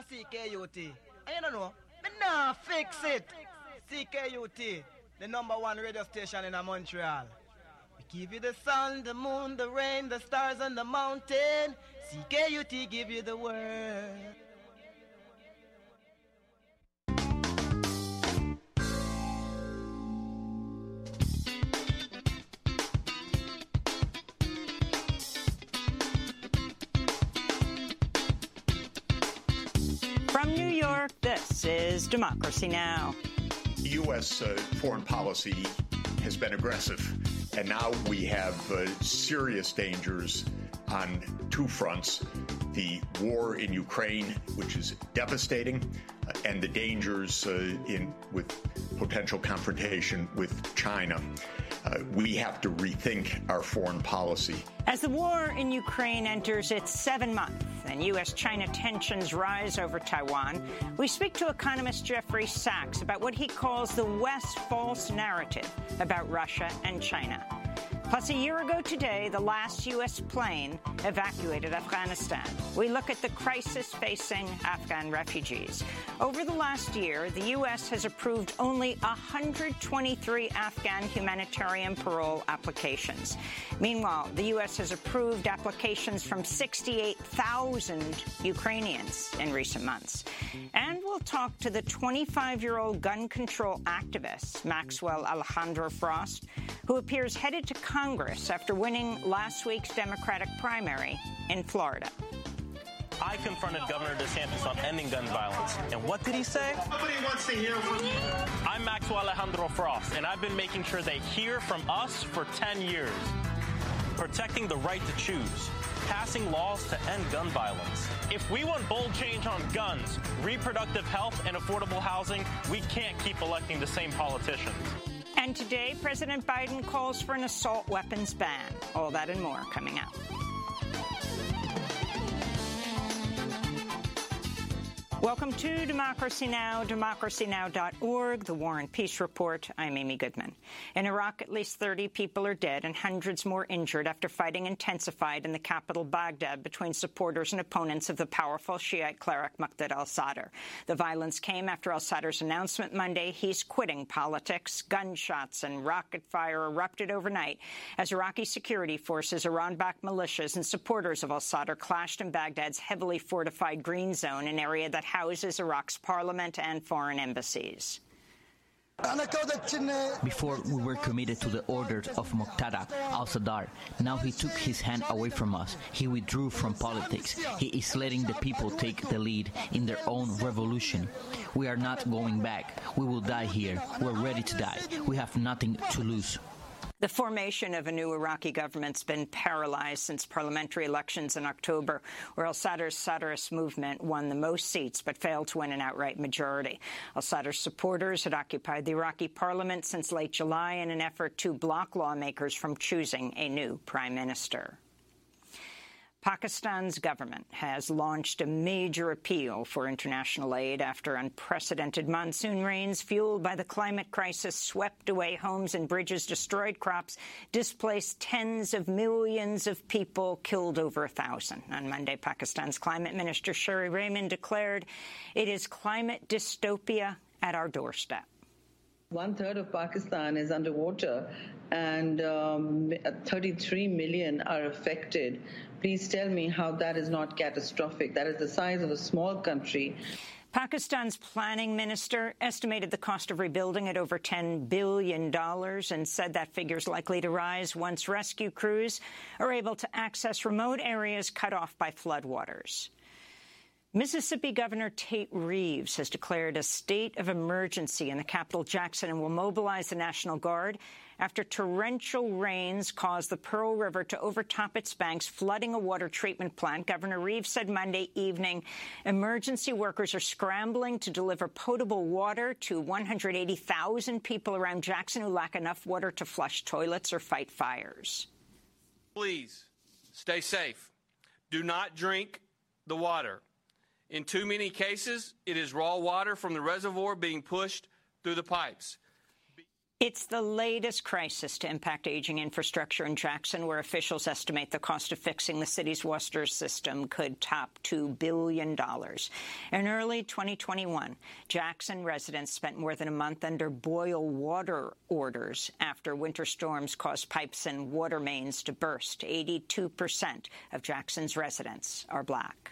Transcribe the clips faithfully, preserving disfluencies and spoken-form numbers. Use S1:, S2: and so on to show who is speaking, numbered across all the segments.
S1: C K U T. And you don't know, me nah fix it. C K U T, the number one radio station in Montreal. We give you the sun, the moon, the rain, the stars, and the mountain. C K U T give you the word.
S2: From New York, this is Democracy Now!
S3: U S uh, foreign policy has been aggressive, and now we have uh, serious dangers on two fronts. The war in Ukraine, which is devastating, uh, and the dangers uh, in with potential confrontation with China. Uh, we have to rethink our foreign policy.
S2: As the war in Ukraine enters its seventh month and U S China tensions rise over Taiwan, we speak to economist Jeffrey Sachs about what he calls the West's false narrative about Russia and China. Plus, a year ago today, the last U S plane evacuated Afghanistan. We look at the crisis facing Afghan refugees. Over the last year, the U S has approved only one hundred twenty-three Afghan humanitarian parole applications. Meanwhile, the U S has approved applications from sixty-eight thousand Ukrainians in recent months. And we'll talk to the twenty-five-year-old gun control activist, Maxwell Alejandro Frost, who appears headed to Congress after winning last week's Democratic primary in Florida.
S4: I confronted Governor DeSantis on ending gun violence. And what did he say?
S5: Nobody wants to hear from you.
S4: I'm Maxwell Alejandro Frost, and I've been making sure they hear from us for ten years. Protecting the right to choose. Passing laws to end gun violence. If we want bold change on guns, reproductive health, and affordable housing, we can't keep electing the same politicians.
S2: And today, President Biden calls for an assault weapons ban. All that and more coming up. Welcome to Democracy Now!, democracy now dot org, the War and Peace Report. I'm Amy Goodman. In Iraq, at least thirty people are dead and hundreds more injured after fighting intensified in the capital, Baghdad, between supporters and opponents of the powerful Shiite cleric Muqtada al-Sadr. The violence came after al-Sadr's announcement Monday he's quitting politics. Gunshots and rocket fire erupted overnight as Iraqi security forces, Iran-backed militias, and supporters of al-Sadr clashed in Baghdad's heavily fortified Green Zone, an area that houses Iraq's parliament and foreign embassies.
S6: Before, we were committed to the orders of Muqtada al-Sadr. Now he took his hand away from us. He withdrew from politics. He is letting the people take the lead in their own revolution. We are not going back. We will die here. We're ready to die. We have nothing to lose.
S2: The formation of a new Iraqi government's been paralyzed since parliamentary elections in October, where al-Sadr's Sadrist movement won the most seats but failed to win an outright majority. Al-Sadr's supporters had occupied the Iraqi parliament since late July in an effort to block lawmakers from choosing a new prime minister. Pakistan's government has launched a major appeal for international aid after unprecedented monsoon rains fueled by the climate crisis swept away homes and bridges, destroyed crops, displaced tens of millions of people, killed over a thousand. On Monday, Pakistan's climate minister Sherry Rehman declared it is climate dystopia at our doorstep.
S7: One-third of Pakistan is underwater and um, thirty-three million are affected. Please tell me how that is not catastrophic. That is the size of a small country.
S2: Pakistan's planning minister estimated the cost of rebuilding at over ten billion dollars and said that figure is likely to rise once rescue crews are able to access remote areas cut off by floodwaters. Mississippi Governor Tate Reeves has declared a state of emergency in the capital, Jackson, and will mobilize the National Guard after torrential rains caused the Pearl River to overtop its banks, flooding a water treatment plant. Governor Reeves said Monday evening emergency workers are scrambling to deliver potable water to one hundred eighty thousand people around Jackson who lack enough water to flush toilets or fight fires.
S8: Please stay safe. Do not drink the water. In too many cases, it is raw water from the reservoir being pushed through the pipes.
S2: It's the latest crisis to impact aging infrastructure in Jackson, where officials estimate the cost of fixing the city's water system could top two billion dollars. In early twenty twenty-one, Jackson residents spent more than a month under boil water orders after winter storms caused pipes and water mains to burst. eighty-two percent of Jackson's residents are black.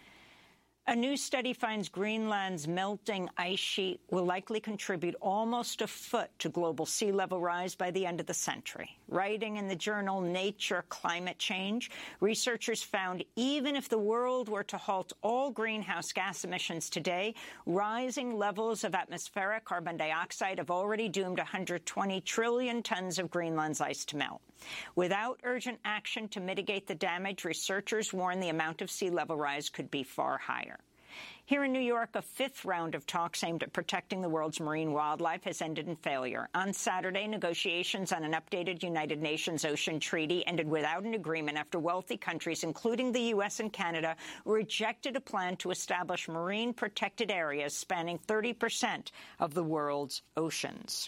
S2: A new study finds Greenland's melting ice sheet will likely contribute almost a foot to global sea level rise by the end of the century. Writing in the journal Nature Climate Change, researchers found even if the world were to halt all greenhouse gas emissions today, rising levels of atmospheric carbon dioxide have already doomed one hundred twenty trillion tons of Greenland's ice to melt. Without urgent action to mitigate the damage, researchers warn the amount of sea level rise could be far higher. Here in New York, a fifth round of talks aimed at protecting the world's marine wildlife has ended in failure. On Saturday, negotiations on an updated United Nations Ocean Treaty ended without an agreement after wealthy countries, including the U S and Canada, rejected a plan to establish marine protected areas spanning thirty percent of the world's oceans.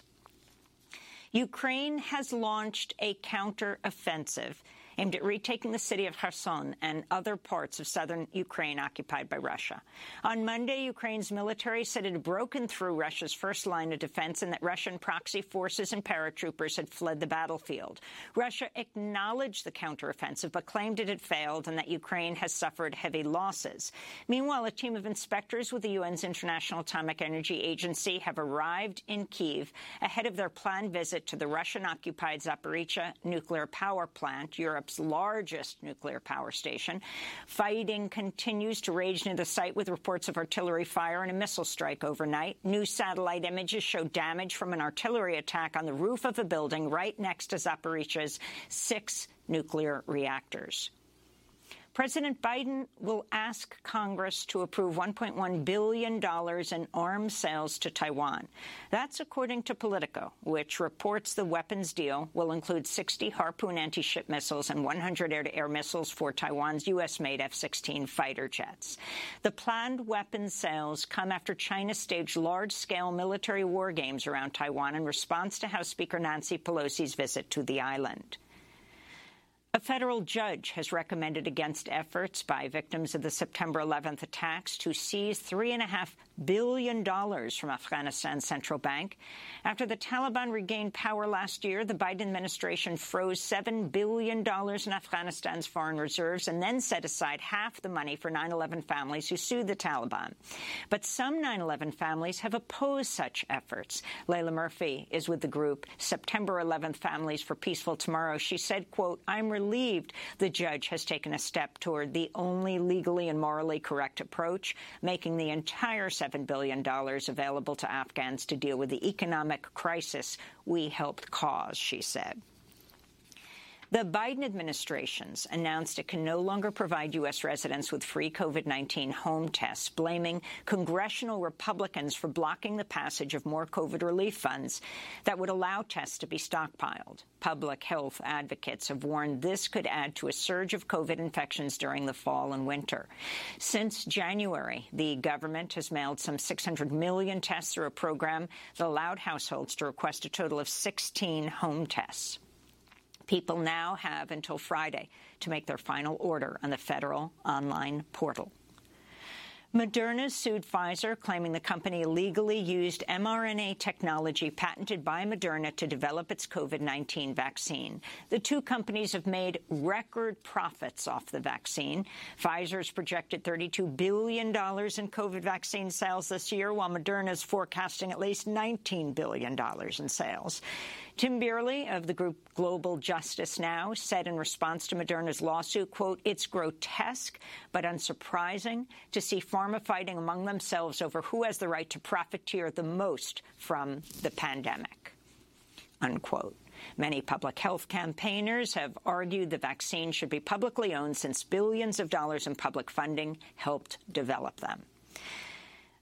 S2: Ukraine has launched a counter-offensive aimed at retaking the city of Kherson and other parts of southern Ukraine occupied by Russia. On Monday, Ukraine's military said it had broken through Russia's first line of defense and that Russian proxy forces and paratroopers had fled the battlefield. Russia acknowledged the counteroffensive but claimed it had failed and that Ukraine has suffered heavy losses. Meanwhile, a team of inspectors with the U N's International Atomic Energy Agency have arrived in Kyiv ahead of their planned visit to the Russian-occupied Zaporizhzhia nuclear power plant, Europe's largest nuclear power station. Fighting continues to rage near the site with reports of artillery fire and a missile strike overnight. New satellite images show damage from an artillery attack on the roof of a building right next to Zaporizhzhia's six nuclear reactors. President Biden will ask Congress to approve one point one billion dollars in arms sales to Taiwan. That's according to Politico, which reports the weapons deal will include sixty Harpoon anti-ship missiles and one hundred air-to-air missiles for Taiwan's U S-made F sixteen fighter jets. The planned weapons sales come after China staged large-scale military war games around Taiwan in response to House Speaker Nancy Pelosi's visit to the island. A federal judge has recommended against efforts by victims of the September eleventh attacks to seize three point five billion dollars from Afghanistan's central bank. After the Taliban regained power last year, the Biden administration froze seven billion dollars in Afghanistan's foreign reserves and then set aside half the money for nine eleven families who sued the Taliban. But some nine eleven families have opposed such efforts. Layla Murphy is with the group September eleventh Families for Peaceful Tomorrow. She said, quote, "I'm relieved the judge has taken a step toward the only legally and morally correct approach, making the entire seven billion dollars available to Afghans to deal with the economic crisis we helped cause," she said. The Biden administration's announced it can no longer provide U S residents with free COVID nineteen home tests, blaming congressional Republicans for blocking the passage of more COVID relief funds that would allow tests to be stockpiled. Public health advocates have warned this could add to a surge of COVID infections during the fall and winter. Since January, the government has mailed some six hundred million tests through a program that allowed households to request a total of sixteen home tests. People now have until Friday to make their final order on the federal online portal. Moderna sued Pfizer, claiming the company illegally used mRNA technology patented by Moderna to develop its COVID nineteen vaccine. The two companies have made record profits off the vaccine. Pfizer's projected thirty-two billion dollars in COVID vaccine sales this year, while Moderna is forecasting at least nineteen billion dollars in sales. Tim Bierley of the group Global Justice Now said in response to Moderna's lawsuit, quote, "It's grotesque but unsurprising to see pharma fighting among themselves over who has the right to profiteer the most from the pandemic," unquote. Many public health campaigners have argued the vaccine should be publicly owned since billions of dollars in public funding helped develop them.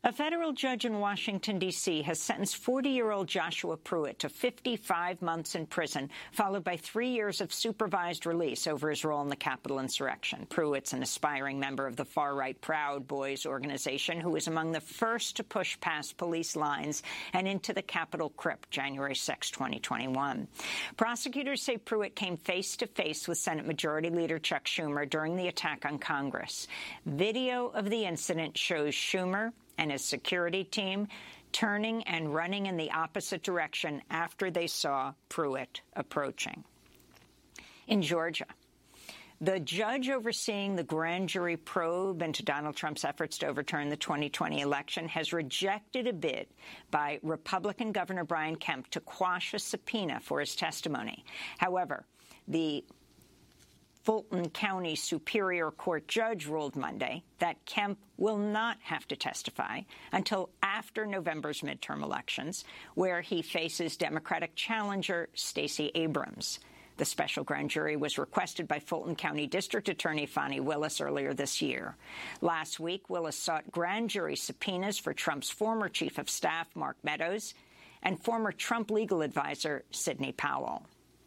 S2: A federal judge in Washington, D C has sentenced forty-year-old Joshua Pruitt to fifty-five months in prison, followed by three years of supervised release over his role in the Capitol insurrection. Pruitt's an aspiring member of the far-right Proud Boys organization who was among the first to push past police lines and into the Capitol crypt January sixth, twenty twenty-one. Prosecutors say Pruitt came face-to-face with Senate Majority Leader Chuck Schumer during the attack on Congress. Video of the incident shows Schumer and his security team turning and running in the opposite direction after they saw Pruitt approaching. In Georgia, the judge overseeing the grand jury probe into Donald Trump's efforts to overturn the twenty twenty election has rejected a bid by Republican Governor Brian Kemp to quash a subpoena for his testimony. However, the Fulton County Superior Court judge ruled Monday that Kemp will not have to testify until after November's midterm elections, where he faces Democratic challenger Stacey Abrams. The special grand jury was requested by Fulton County District Attorney Fani Willis earlier this year. Last week, Willis sought grand jury subpoenas for Trump's former chief of staff, Mark Meadows, and former Trump legal advisor, Sidney Powell.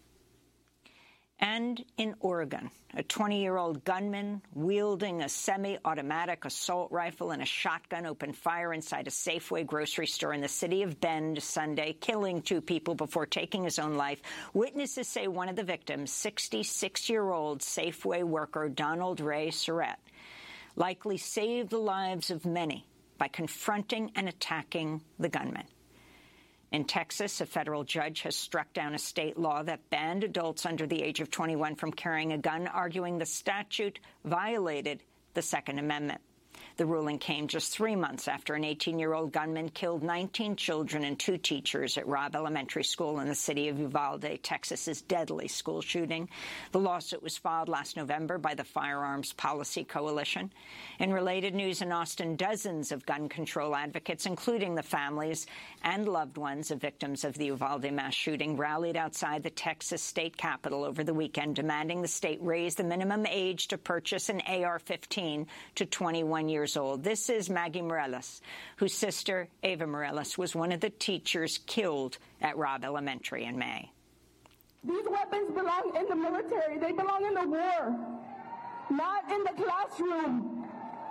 S2: And in Oregon, a twenty-year-old gunman wielding a semi-automatic assault rifle and a shotgun opened fire inside a Safeway grocery store in the city of Bend Sunday, killing two people before taking his own life. Witnesses say one of the victims, sixty-six-year-old Safeway worker Donald Ray Surratt, likely saved the lives of many by confronting and attacking the gunman. In Texas, a federal judge has struck down a state law that banned adults under the age of twenty-one from carrying a gun, arguing the statute violated the Second Amendment. The ruling came just three months after an eighteen-year-old gunman killed nineteen children and two teachers at Robb Elementary School in the city of Uvalde, Texas's deadly school shooting. The lawsuit was filed last November by the Firearms Policy Coalition. In related news in Austin, dozens of gun control advocates, including the families and loved ones of victims of the Uvalde mass shooting, rallied outside the Texas state capitol over the weekend, demanding the state raise the minimum age to purchase an A R fifteen to twenty-one years old. This is Maggie Morales, whose sister, Ava Morales, was one of the teachers killed at Robb Elementary in May.
S9: These weapons belong in the military. They belong in the war, not in the classroom.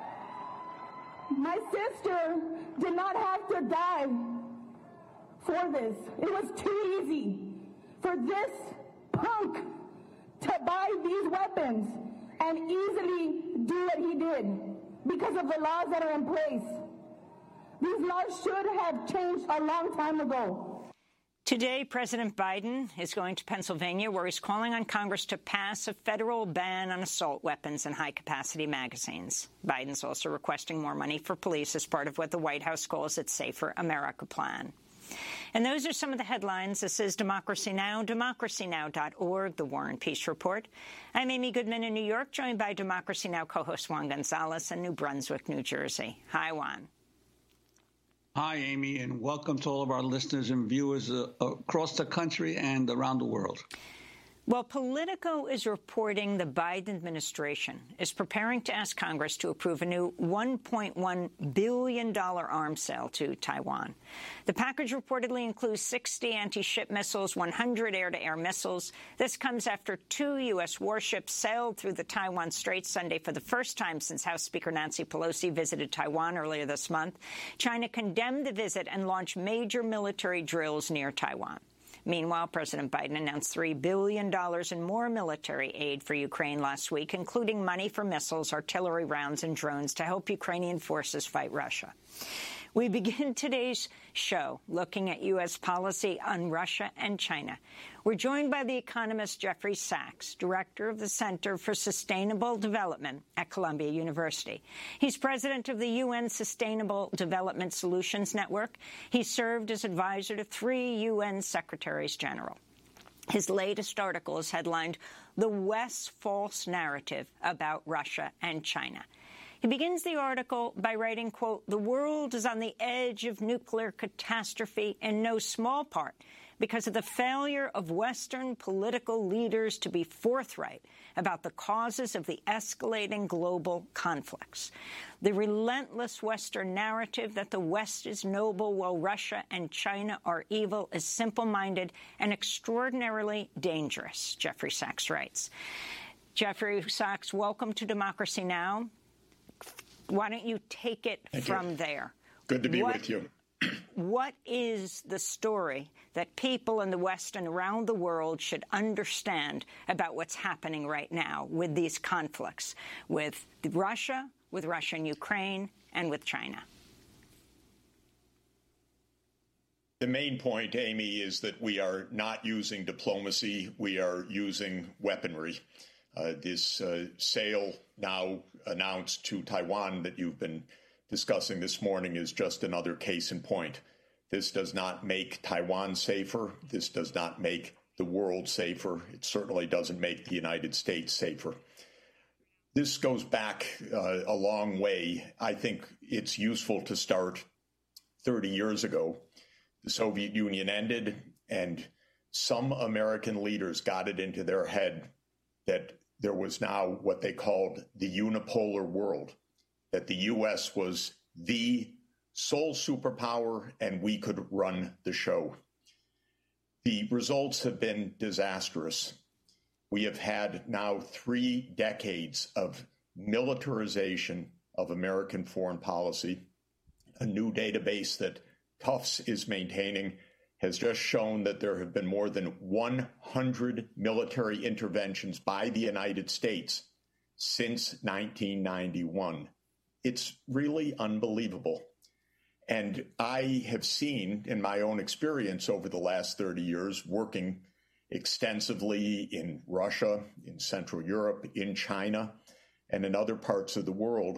S9: My sister did not have to die for this. It was too easy for this punk to buy these weapons and easily do what he did because of the laws that are in place. These laws should have changed a long time ago.
S2: Today, President Biden is going to Pennsylvania, where he's calling on Congress to pass a federal ban on assault weapons and high-capacity magazines. Biden's also requesting more money for police as part of what the White House calls its Safer America plan. And those are some of the headlines. This is Democracy Now!, democracy now dot org, the War and Peace Report. I'm Amy Goodman in New York, joined by Democracy Now! Co-host Juan Gonzalez in New Brunswick, New Jersey. Hi, Juan.
S10: Hi, Amy, and welcome to all of our listeners and viewers uh, across the country and around the world.
S2: Well, Politico is reporting the Biden administration is preparing to ask Congress to approve a new one point one billion dollars arms sale to Taiwan. The package reportedly includes sixty anti-ship missiles, one hundred air-to-air missiles. This comes after two U S warships sailed through the Taiwan Strait Sunday for the first time since House Speaker Nancy Pelosi visited Taiwan earlier this month. China condemned the visit and launched major military drills near Taiwan. Meanwhile, President Biden announced three billion dollars in more military aid for Ukraine last week, including money for missiles, artillery rounds, and drones to help Ukrainian forces fight Russia. We begin today's show looking at U S policy on Russia and China. We're joined by the economist Jeffrey Sachs, director of the Center for Sustainable Development at Columbia University. He's president of the U N Sustainable Development Solutions Network. He served as advisor to three U N Secretaries General. His latest article is headlined, "The West's False Narrative About Russia and China." He begins the article by writing, quote, "The world is on the edge of nuclear catastrophe in no small part because of the failure of Western political leaders to be forthright about the causes of the escalating global conflicts. The relentless Western narrative that the West is noble while Russia and China are evil is simple-minded and extraordinarily dangerous, Jeffrey Sachs writes. Jeffrey Sachs, welcome to Democracy Now! Why don't you take it Thank from you. there?
S3: Good to be
S2: what,
S3: with you.
S2: What is the story that people in the West and around the world should understand about what's happening right now with these conflicts, with Russia, with Russia and Ukraine, and with China?
S3: The main point, Amy, is that we are not using diplomacy. We are using weaponry. Uh, this uh, sale now announced to Taiwan that you've been discussing this morning is just another case in point. This does not make Taiwan safer. This does not make the world safer. It certainly doesn't make the United States safer. This goes back uh, a long way. I think it's useful to start thirty years ago. The Soviet Union ended, and some American leaders got it into their head that there was now what they called the unipolar world, that the U S was the sole superpower and we could run the show. The results have been disastrous. We have had now three decades of militarization of American foreign policy. A new database that Tufts is maintaining has just shown that there have been more than one hundred military interventions by the United States since nineteen ninety-one. It's really unbelievable. And I have seen in my own experience over the last thirty years, working extensively in Russia, in Central Europe, in China, and in other parts of the world,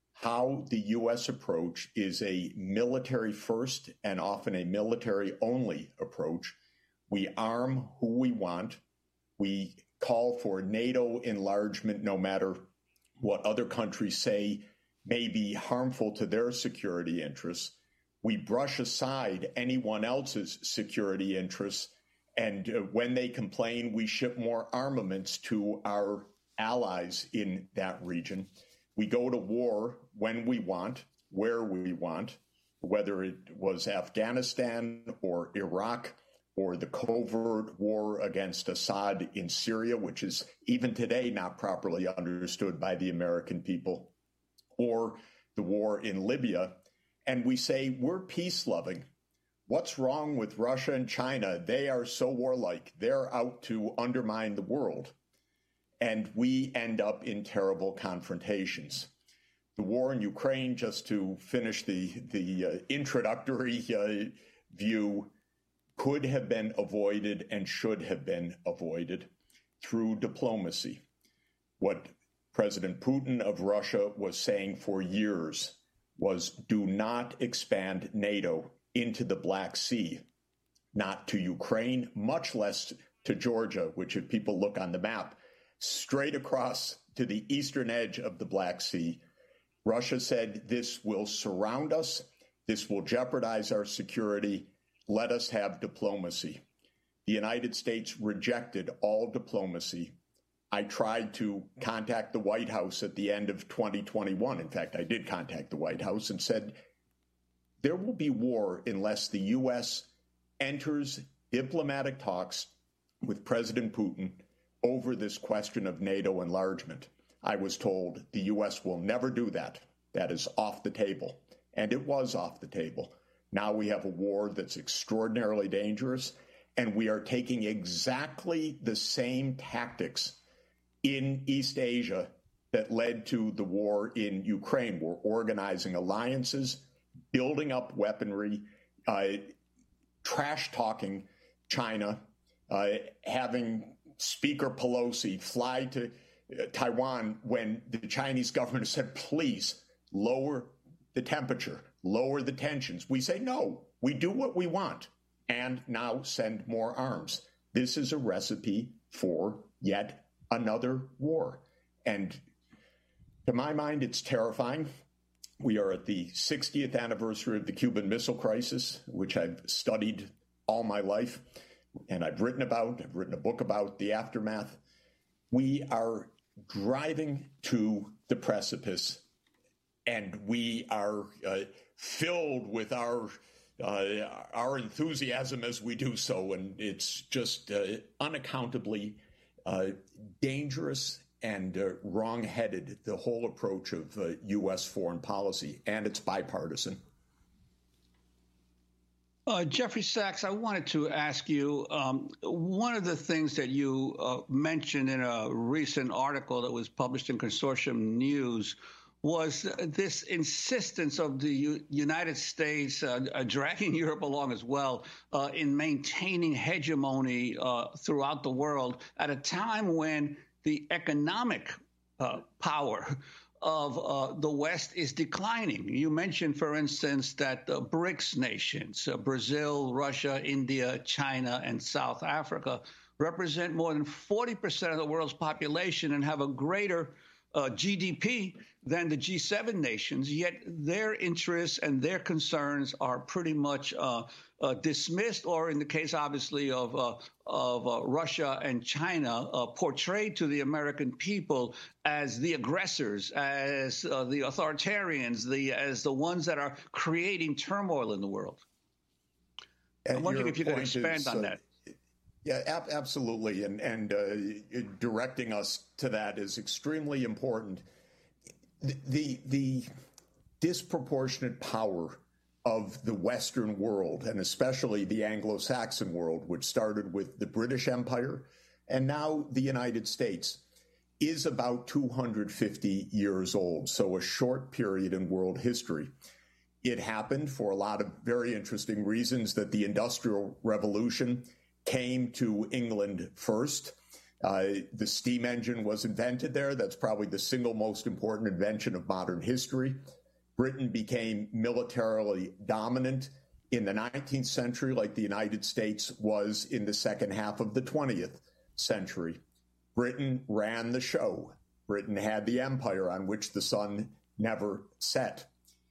S3: how the U S approach is a military first and often a military only approach. We arm who we want. We call for NATO enlargement no matter what other countries say may be harmful to their security interests. We brush aside anyone else's security interests. And uh, when they complain, we ship more armaments to our allies in that region. We go to war when we want, where we want, whether it was Afghanistan or Iraq or the covert war against Assad in Syria, which is even today not properly understood by the American people, or the war in Libya. And we say, we're peace-loving. What's wrong with Russia and China? They are so warlike. They're out to undermine the world. And we end up in terrible confrontations. The war in Ukraine, just to finish the, the uh, introductory uh, view, could have been avoided and should have been avoided through diplomacy. What President Putin of Russia was saying for years was, do not expand NATO into the Black Sea, not to Ukraine, much less to Georgia, which if people look on the map, straight across to the eastern edge of the Black Sea. Russia said, this will surround us. This will jeopardize our security. Let us have diplomacy. The United States rejected all diplomacy. I tried to contact the White House at the end of twenty twenty-one. In fact, I did contact the White House and said, there will be war unless the U S enters diplomatic talks with President Putin over this question of NATO enlargement. I was told the U S will never do that. That is off the table. And it was off the table. Now we have a war that's extraordinarily dangerous, and we are taking exactly the same tactics in East Asia that led to the war in Ukraine. We're organizing alliances, building up weaponry, uh, trash-talking China, uh, having Speaker Pelosi fly to uh, Taiwan when the Chinese government said, please lower the temperature, lower the tensions. We say, no, we do what we want, and now send more arms. This is a recipe for yet another war. And to my mind, it's terrifying. We are at the sixtieth anniversary of the Cuban Missile Crisis, which I've studied all my life. and I've written about, I've written a book about the aftermath. We are driving to the precipice, and we are uh, filled with our uh, our enthusiasm as we do so, and it's just uh, unaccountably uh, dangerous and uh, wrong-headed, the whole approach of uh, U S foreign policy, and it's bipartisan.
S10: Uh, Jeffrey Sachs, I wanted to ask you, um, one of the things that you uh, mentioned in a recent article that was published in Consortium News was this insistence of the U- United States, uh, uh, dragging Europe along as well, uh, in maintaining hegemony uh, throughout the world at a time when the economic uh, power of uh, the West is declining. You mentioned, for instance, that the BRICS nations, uh, Brazil, Russia, India, China, and South Africa, represent more than forty percent of the world's population and have a greater uh, G D P than the G seven nations, yet their interests and their concerns are pretty much uh, uh, dismissed, or in the case, obviously, of uh, of uh, Russia and China, uh, portrayed to the American people as the aggressors, as uh, the authoritarians, the as the ones that are creating turmoil in the world.
S3: And
S10: I'm wondering if you could expand
S3: is,
S10: on
S3: uh,
S10: that.
S3: Yeah, ab- absolutely, and and uh, directing us to that is extremely important. The, the the disproportionate power of the Western world, and especially the Anglo-Saxon world, which started with the British Empire and now the United States, is about two hundred fifty years old, so a short period in world history. It happened for a lot of very interesting reasons that the Industrial Revolution came to England first. Uh, the steam engine was invented there. That's probably the single most important invention of modern history. Britain became militarily dominant in the nineteenth century, like the United States was in the second half of the twentieth century. Britain ran the show. Britain had the empire on which the sun never set.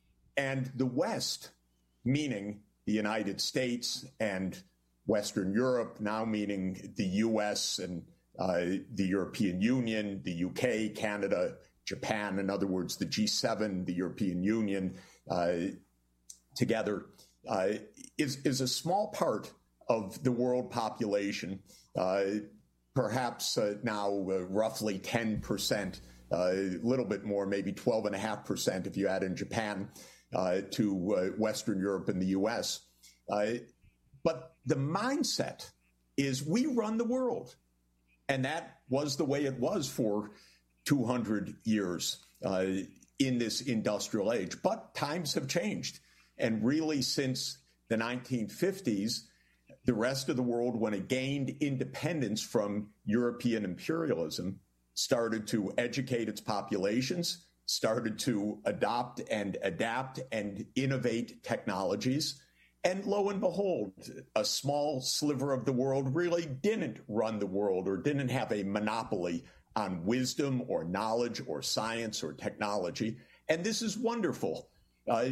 S3: And the West, meaning the United States and Western Europe, now meaning the U S and uh, the European Union, the U K, Canada, Japan, in other words, the G seven, the European Union, uh, together, uh, is, is a small part of the world population, uh, perhaps uh, now uh, roughly ten percent, uh, a little bit more, maybe twelve point five percent if you add in Japan, uh, to uh, Western Europe and the U S. Uh, but the mindset is we run the world. And that was the way it was for two hundred years uh, in this industrial age. But times have changed. And really, since the nineteen fifties, the rest of the world, when it gained independence from European imperialism, started to educate its populations, started to adopt and adapt and innovate technologies. And lo and behold, a small sliver of the world really didn't run the world or didn't have a monopoly on wisdom or knowledge or science or technology. And this is wonderful. Uh,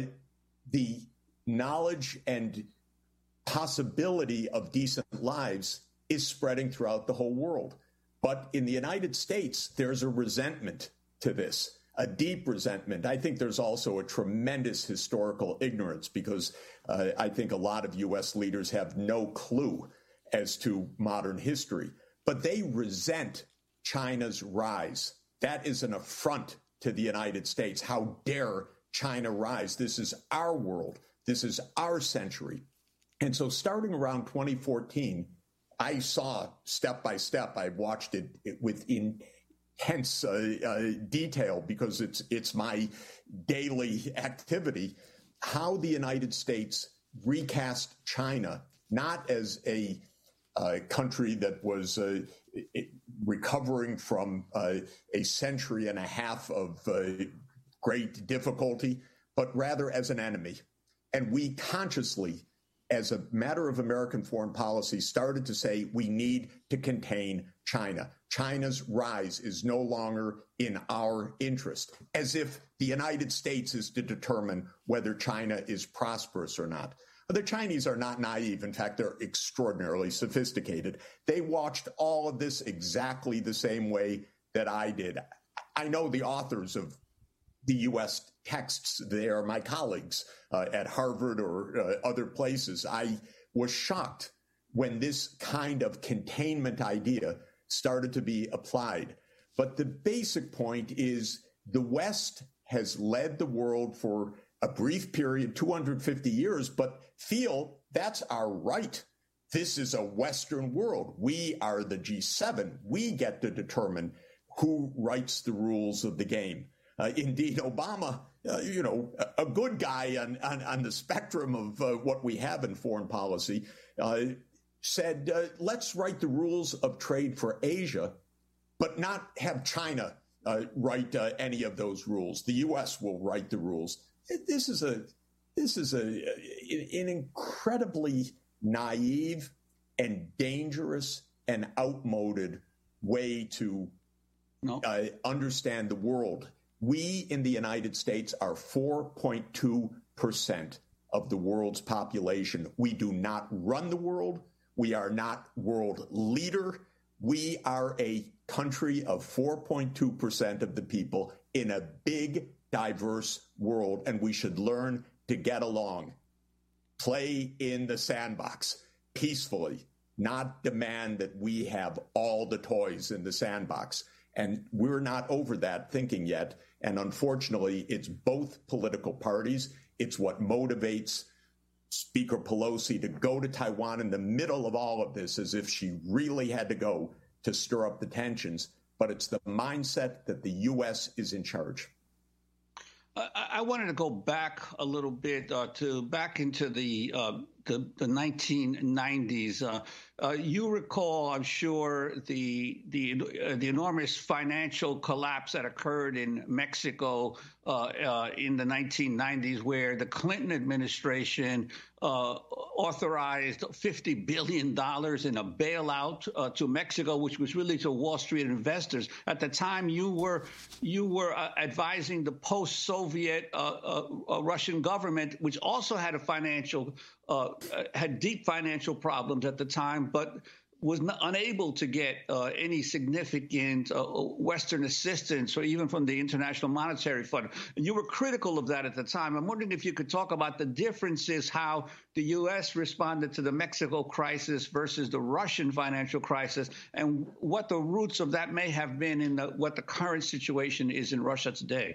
S3: the knowledge and possibility of decent lives is spreading throughout the whole world. But in the United States, there's a resentment to this. A deep resentment. I think there's also a tremendous historical ignorance because uh, I think a lot of U S leaders have no clue as to modern history, but they resent China's rise. That is an affront to the United States. How dare China rise? This is our world. This is our century. And so starting around twenty fourteen, I saw step by step, I watched it, it within Hence uh, uh, detail, because it's it's my daily activity, how the United States recast China, not as a uh, country that was uh, recovering from uh, a century and a half of uh, great difficulty, but rather as an enemy. And we consciously, as a matter of American foreign policy, started to say we need to contain China. China's rise is no longer in our interest, as if the United States is to determine whether China is prosperous or not. The Chinese are not naive. In fact, they're extraordinarily sophisticated. They watched all of this exactly the same way that I did. I know the authors of the U S texts. They are my colleagues uh, at Harvard or uh, other places. I was shocked when this kind of containment idea started to be applied. But the basic point is the West has led the world for a brief period, two hundred fifty years, but feel that's our right. This is a Western world. We are the G seven. We get to determine who writes the rules of the game. Uh, indeed, Obama, uh, you know, a, a good guy on, on, on the spectrum of uh, what we have in foreign policy, uh, said, uh, let's write the rules of trade for Asia, but not have China uh, write uh, any of those rules. The U S will write the rules. This is a this is a an incredibly naive and dangerous and outmoded way to no. uh, understand the world. We in the United States are four point two percent of the world's population. We do not run the world. We are not world leader. We are a country of four point two percent of the people in a big, diverse world, and we should learn to get along, play in the sandbox peacefully, not demand that we have all the toys in the sandbox. And we're not over that thinking yet. And unfortunately, it's both political parties. It's what motivates Speaker Pelosi to go to Taiwan in the middle of all of this as if she really had to go to stir up the tensions. But it's the mindset that the U S is in charge.
S10: I, I wanted to go back a little bit uh, to back into the uh, the, the nineteen nineties. Uh, uh, you recall, I'm sure, the the uh, the enormous financial collapse that occurred in Mexico uh, uh, in the nineteen nineties, where the Clinton administration uh, authorized fifty billion dollars in a bailout uh, to Mexico, which was really to Wall Street investors. At the time, you were you were uh, advising the post-Soviet uh, uh, uh, Russian government, which also had a financial uh, had deep financial problems at the time, but was not, unable to get uh, any significant uh, Western assistance or even from the International Monetary Fund. And you were critical of that at the time. I'm wondering if you could talk about the differences, how the U S responded to the Mexico crisis versus the Russian financial crisis, and what the roots of that may have been in the, what the current situation is in Russia today.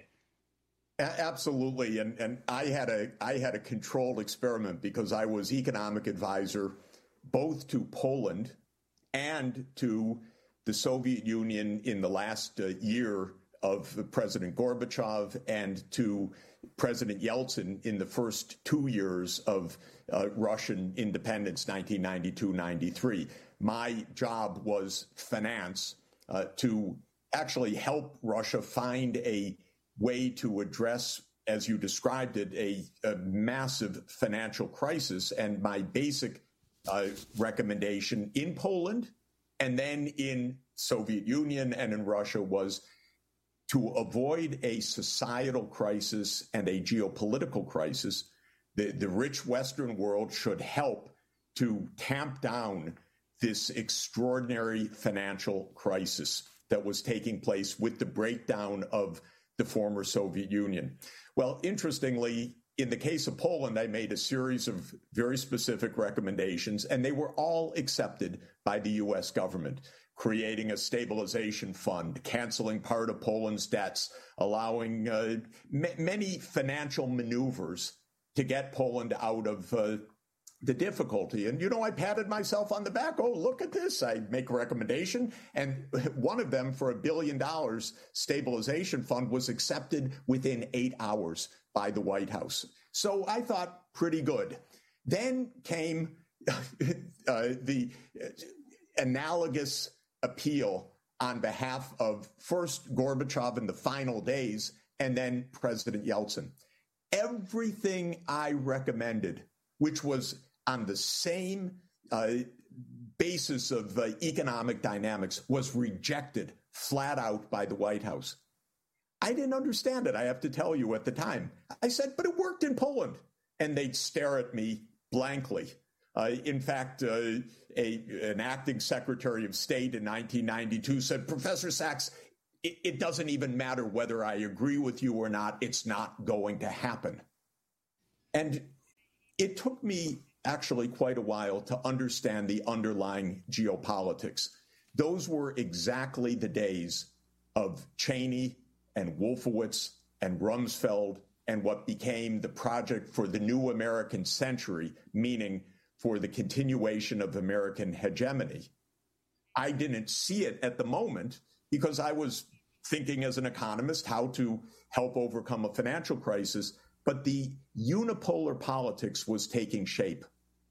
S3: Absolutely. And, and I had a I had a controlled experiment because I was economic advisor both to Poland and to the Soviet Union in the last uh, year of President Gorbachev and to President Yeltsin in the first two years of uh, Russian independence, nineteen ninety-two ninety-three. My job was finance uh, to actually help Russia find a way to address, as you described it, a, a massive financial crisis. And my basic uh, recommendation in Poland and then in Soviet Union and in Russia was to avoid a societal crisis and a geopolitical crisis. The, the rich Western world should help to tamp down this extraordinary financial crisis that was taking place with the breakdown of the former Soviet Union. Well, interestingly, in the case of Poland, I made a series of very specific recommendations, and they were all accepted by the U S government, creating a stabilization fund, canceling part of Poland's debts, allowing uh, m- many financial maneuvers to get Poland out of uh, the difficulty. And, you know, I patted myself on the back. Oh, look at this. I make a recommendation. And one of them for a billion dollars stabilization fund was accepted within eight hours by the White House. So I thought pretty good. Then came uh, the analogous appeal on behalf of first Gorbachev in the final days and then President Yeltsin. Everything I recommended, which was on the same uh, basis of uh, economic dynamics, was rejected flat out by the White House. I didn't understand it, I have to tell you, at the time. I said, but it worked in Poland. And they'd stare at me blankly. Uh, in fact, uh, a, an acting Secretary of State in nineteen ninety-two said, Professor Sachs, it, it doesn't even matter whether I agree with you or not. It's not going to happen. And it took me actually quite a while to understand the underlying geopolitics. Those were exactly the days of Cheney and Wolfowitz and Rumsfeld and what became the project for the new American century, meaning for the continuation of American hegemony. I didn't see it at the moment because I was thinking as an economist how to help overcome a financial crisis, but the unipolar politics was taking shape,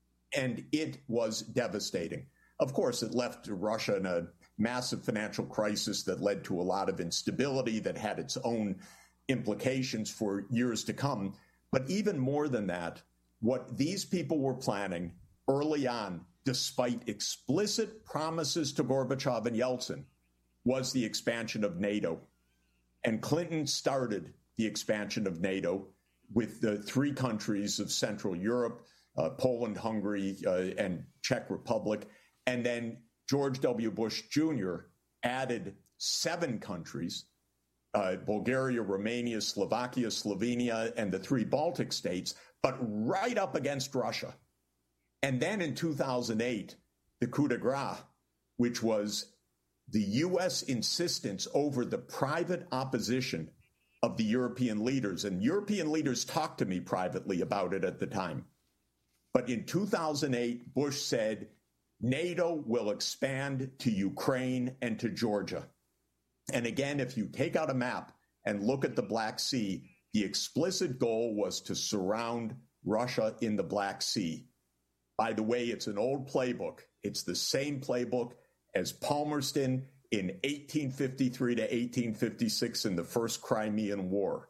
S3: and it was devastating. Of course, it left Russia in a massive financial crisis that led to a lot of instability that had its own implications for years to come. But even more than that, what these people were planning early on, despite explicit promises to Gorbachev and Yeltsin, was the expansion of NATO. And Clinton started the expansion of NATO with the three countries of Central Europe, uh, Poland, Hungary, uh, and Czech Republic. And then George W. Bush Junior added seven countries, uh, Bulgaria, Romania, Slovakia, Slovenia, and the three Baltic states, but right up against Russia. And then in two thousand eight, the coup de grace, which was the U S insistence over the private opposition of the European leaders. And European leaders talked to me privately about it at the time. But in two thousand eight, Bush said, NATO will expand to Ukraine and to Georgia. And again, if you take out a map and look at the Black Sea, the explicit goal was to surround Russia in the Black Sea. By the way, it's an old playbook. It's the same playbook as Palmerston in eighteen fifty-three to eighteen fifty-six in the First Crimean War.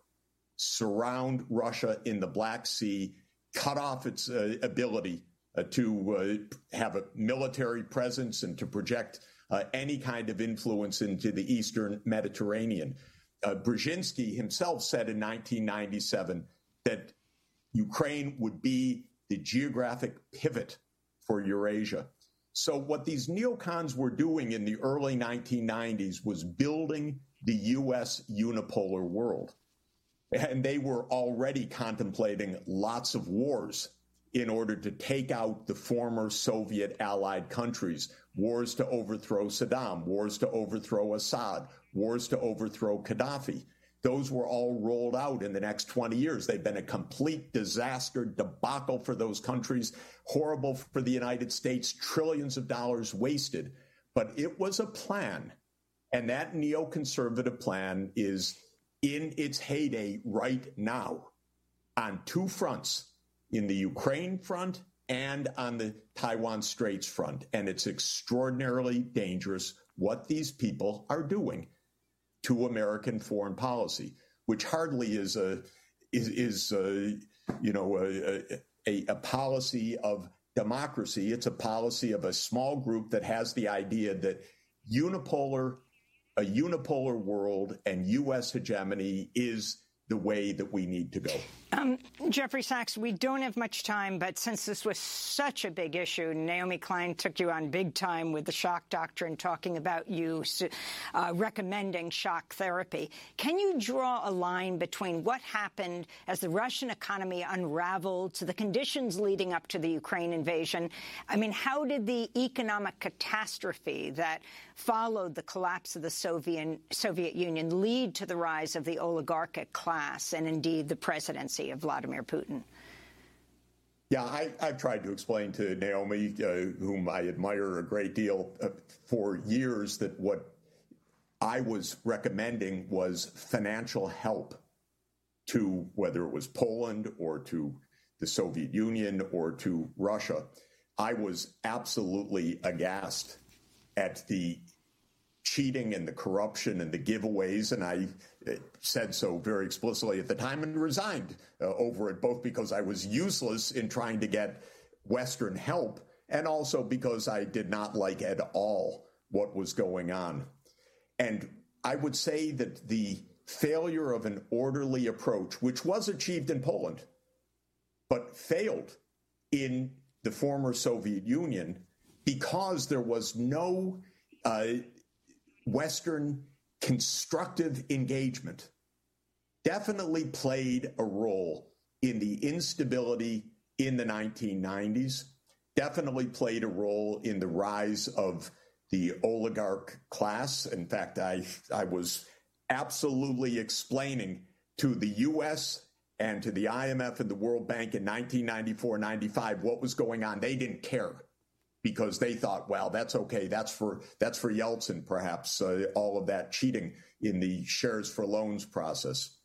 S3: Surround Russia in the Black Sea, cut off its uh, ability uh, to uh, have a military presence and to project uh, any kind of influence into the Eastern Mediterranean. Uh, Brzezinski himself said in nineteen ninety-seven that Ukraine would be the geographic pivot for Eurasia. So what these neocons were doing in the early nineteen nineties was building the U S unipolar world. And they were already contemplating lots of wars in order to take out the former Soviet allied countries, wars to overthrow Saddam, wars to overthrow Assad, wars to overthrow Gaddafi. Those were all rolled out in the next twenty years. They've been a complete disaster, debacle for those countries, horrible for the United States, trillions of dollars wasted. But it was a plan, and that neoconservative plan is in its heyday right now on two fronts, in the Ukraine front and on the Taiwan Straits front. And it's extraordinarily dangerous what these people are doing to American foreign policy, which hardly is a is, is a, you know a, a, a policy of democracy. It's a policy of a small group that has the idea that unipolar a unipolar world and U S hegemony is the way that we need to go.
S2: Um, Jeffrey Sachs, we don't have much time, but since this was such a big issue, Naomi Klein took you on big time with the shock doctrine, talking about you uh, recommending shock therapy. Can you draw a line between what happened as the Russian economy unraveled to the conditions leading up to the Ukraine invasion? I mean, how did the economic catastrophe that followed the collapse of the Soviet, Soviet Union lead to the rise of the oligarchic class and indeed the presidency of Vladimir Putin?
S3: Yeah, I, I've tried to explain to Naomi, uh, whom I admire a great deal, uh, for years that what I was recommending was financial help to whether it was Poland or to the Soviet Union or to Russia. I was absolutely aghast at the cheating and the corruption and the giveaways, and I said so very explicitly at the time and resigned uh, over it, both because I was useless in trying to get Western help and also because I did not like at all what was going on. And I would say that the failure of an orderly approach, which was achieved in Poland, but failed in the former Soviet Union because there was no uh, Western constructive engagement, definitely played a role in the instability in the nineteen nineties, definitely played a role in the rise of the oligarch class. In fact, I, I was absolutely explaining to the U S and to the I M F and the World Bank in nineteen ninety-four, ninety-five what was going on. They didn't care because they thought, well, that's okay. That's for that's for Yeltsin, perhaps, uh, all of that cheating in the shares for loans process.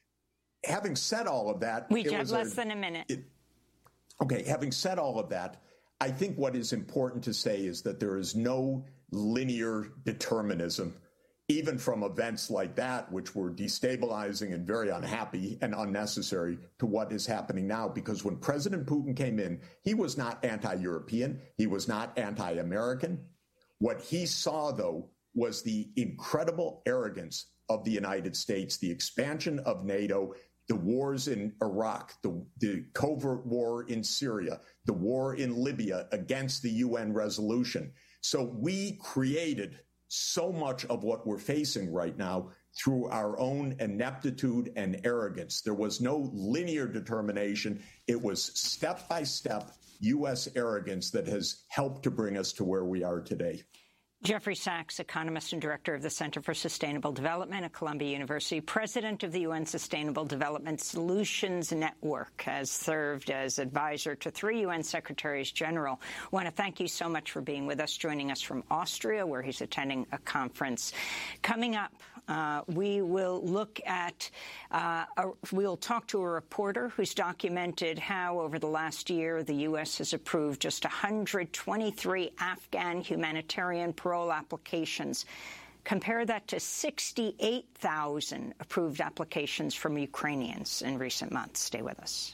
S3: Having said all of that,
S2: we have less a, than a minute.
S3: It, okay, having said all of that, I think what is important to say is that there is no linear determinism, even from events like that, which were destabilizing and very unhappy and unnecessary, to what is happening now. Because when President Putin came in, he was not anti-European. He was not anti-American. What he saw, though, was the incredible arrogance of the United States, the expansion of NATO, the wars in Iraq, the, the covert war in Syria, the war in Libya against the U N resolution. So we created so much of what we're facing right now through our own ineptitude and arrogance. There was no linear determination. It was step-by-step U S arrogance that has helped to bring us to where we are today.
S2: Jeffrey Sachs, economist and director of the Center for Sustainable Development at Columbia University, president of the U N Sustainable Development Solutions Network, has served as advisor to three U N Secretaries General. I want to thank you so much for being with us, joining us from Austria, where he's attending a conference. Coming up, uh, we will look at, uh, a, we'll talk to a reporter who's documented how over the last year the U S has approved just one hundred twenty-three Afghan humanitarian parole applications. Compare that to sixty-eight thousand approved applications from Ukrainians in recent months. Stay with us.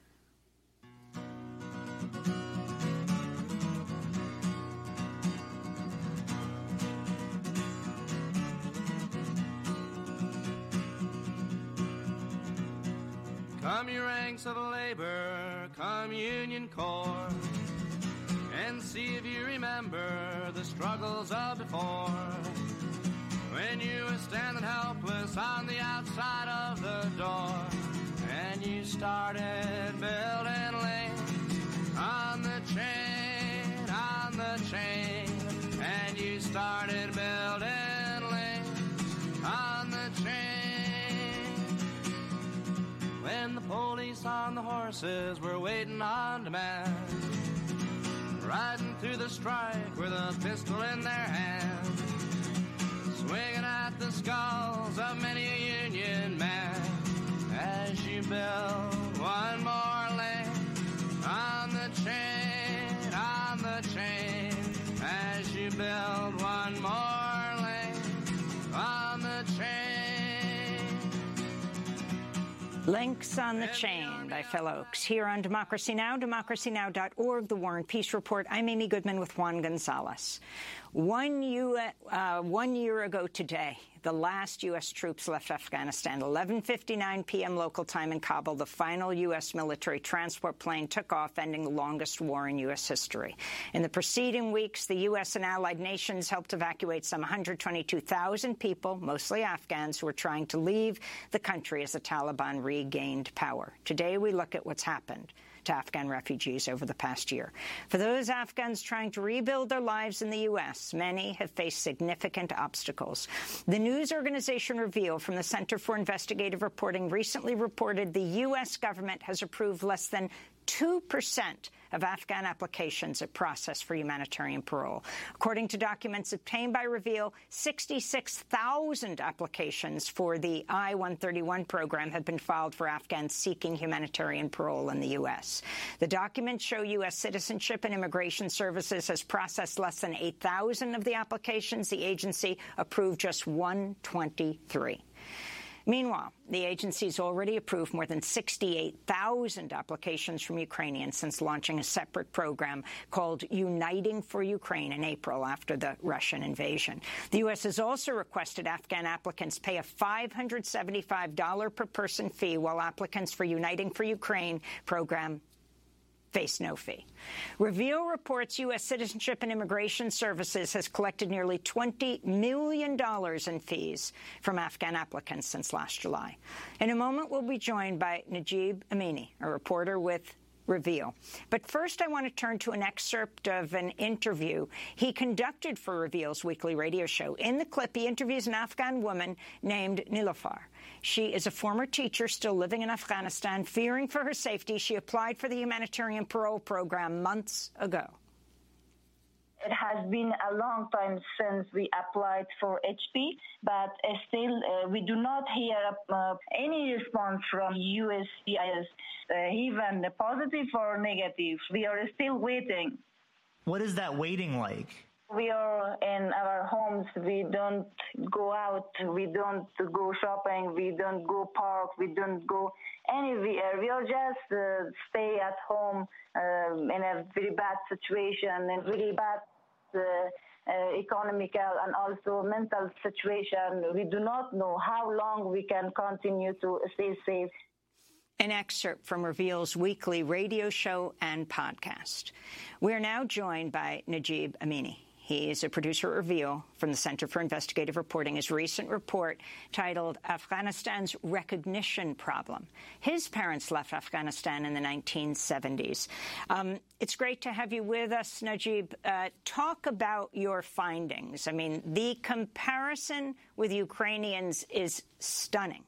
S11: Come, you ranks of labor, come, Union Corps, and see if you remember the struggles of before, when you were standing helpless on the outside of the door, and you started building lanes on the chain, on the chain, and you started building lanes on the chain. When the police on the horses were waiting on demand, riding through the strike with a pistol in their hand, swinging at the skulls of many a Union man, as you build one more lane on the chain, on the chain, as you build one more lane on the chain.
S2: Links on the Chain by Phil Oakes here on Democracy Now!, democracy now dot org, The War and Peace Report. I'm Amy Goodman with Juan Gonzalez. One, U uh, one year ago today, the last U S troops left Afghanistan. eleven fifty-nine p m local time in Kabul, the final U S military transport plane took off, ending the longest war in U S history. In the preceding weeks, the U S and allied nations helped evacuate some one hundred twenty-two thousand people, mostly Afghans, who were trying to leave the country as the Taliban regained power. Today, we look at what's happened to Afghan refugees over the past year. For those Afghans trying to rebuild their lives in the U S, many have faced significant obstacles. The news organization Reveal from the Center for Investigative Reporting recently reported the U S government has approved less than two percent of Afghan applications it processed for humanitarian parole. According to documents obtained by Reveal, sixty-six thousand applications for the I one thirty-one program have been filed for Afghans seeking humanitarian parole in the U S. The documents show U S Citizenship and Immigration Services has processed less than eight thousand of the applications. The agency approved just one hundred twenty-three. Meanwhile, the agency's already approved more than sixty-eight thousand applications from Ukrainians since launching a separate program called Uniting for Ukraine in April after the Russian invasion. The U S has also requested Afghan applicants pay a five hundred seventy-five dollars per person fee, while applicants for Uniting for Ukraine program face no fee. Reveal reports U S Citizenship and Immigration Services has collected nearly twenty million dollars in fees from Afghan applicants since last July. In a moment, we'll be joined by Najib Amini, a reporter with Reveal. But first, I want to turn to an excerpt of an interview he conducted for Reveal's weekly radio show. In the clip, he interviews an Afghan woman named Nilofar. She is a former teacher still living in Afghanistan. Fearing for her safety, she applied for the humanitarian parole program months ago.
S12: It has been a long time since we applied for H P, but uh, still uh, we do not hear uh, any response from U S C I S, uh, even positive or negative. We are still waiting.
S13: What is that waiting like?
S12: We are in our homes. We don't go out. We don't go shopping. We don't go park. We don't go anywhere. We are just uh, stay at home uh, in a very bad situation and really bad uh, uh, economical and also mental situation. We do not know how long we can continue to stay safe.
S2: An excerpt from Reveal's weekly radio show and podcast. We are now joined by Najib Amini. He is a producer at Reveal from the Center for Investigative Reporting. His recent report titled Afghanistan's Recognition Problem. His parents left Afghanistan in the nineteen seventies. Um, it's great to have you with us, Najib. Uh, talk about your findings. I mean, the comparison with Ukrainians is stunning.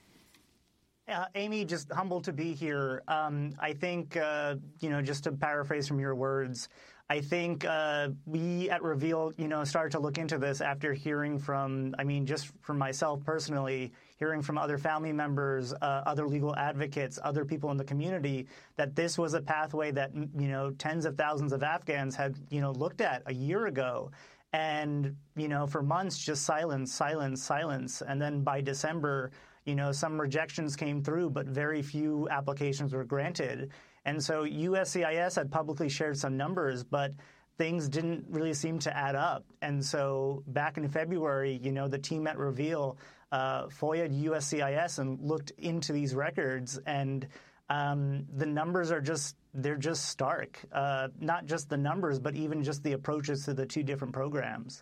S13: Uh, Amy, just humbled to be here. Um, I think, uh, you know, just to paraphrase from your words, I think uh, we at Reveal, you know, started to look into this after hearing from, I mean, just from myself personally, hearing from other family members, uh, other legal advocates, other people in the community, that this was a pathway that, you know, tens of thousands of Afghans had, you know, looked at a year ago. And, you know, for months, just silence, silence, silence. And then by December, you know, some rejections came through, but very few applications were granted. And so U S C I S had publicly shared some numbers, but things didn't really seem to add up. And so back in February, you know, the team at Reveal uh, FOIA'd U S C I S and looked into these records, and um, the numbers are just, they're just stark. Uh, not just the numbers, but even just the approaches to the two different programs.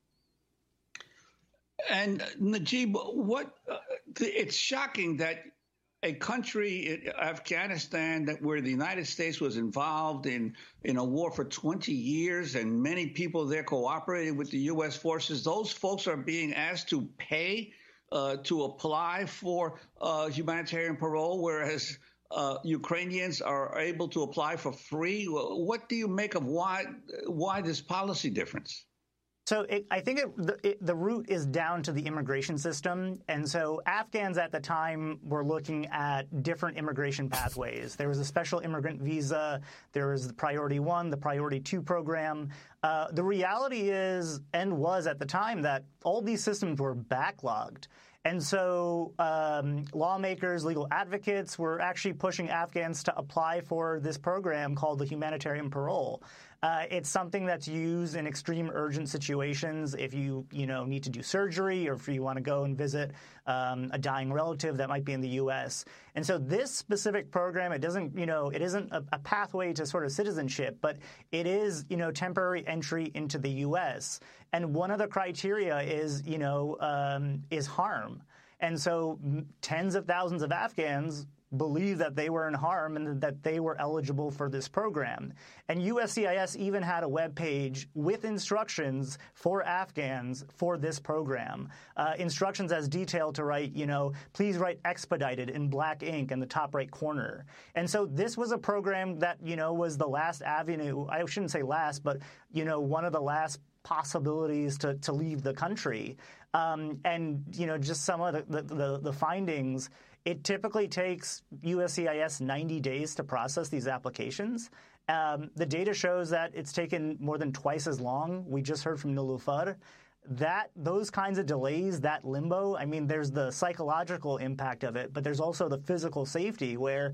S10: And Najib, what uh, it's shocking that a country, Afghanistan, that where the United States was involved in in a war for twenty years, and many people there cooperated with the U S forces, those folks are being asked to pay uh, to apply for uh, humanitarian parole, whereas uh, Ukrainians are able to apply for free. What do you make of why why this policy difference?
S13: So it, I think it, the, it, the root is down to the immigration system. And so Afghans at the time were looking at different immigration pathways. There was a special immigrant visa. There was the Priority One, the Priority Two program. Uh, the reality is, and was at the time, that all these systems were backlogged. And so um, lawmakers, legal advocates were actually pushing Afghans to apply for this program called the humanitarian parole. Uh, it's something that's used in extreme urgent situations if you, you know, need to do surgery or if you want to go and visit um, a dying relative that might be in the U S. And so this specific program, it doesn't, you know, it isn't a, a pathway to sort of citizenship, but it is, you know, temporary entry into the U S. And one of the criteria is, you know, um, is harm. And so tens of thousands of Afghans believe that they were in harm and that they were eligible for this program. And U S C I S even had a web page with instructions for Afghans for this program. Uh, instructions as detailed to write, you know, please write expedited in black ink in the top right corner. And so this was a program that, you know, was the last avenue. I shouldn't say last, but, you know, one of the last possibilities to, to leave the country. Um, and, you know, just some of the, the, the findings, it typically takes U S C I S ninety days to process these applications. Um, the data shows that it's taken more than twice as long. We just heard from Nilofar. That, those kinds of delays, that limbo, I mean, there's the psychological impact of it, but there's also the physical safety where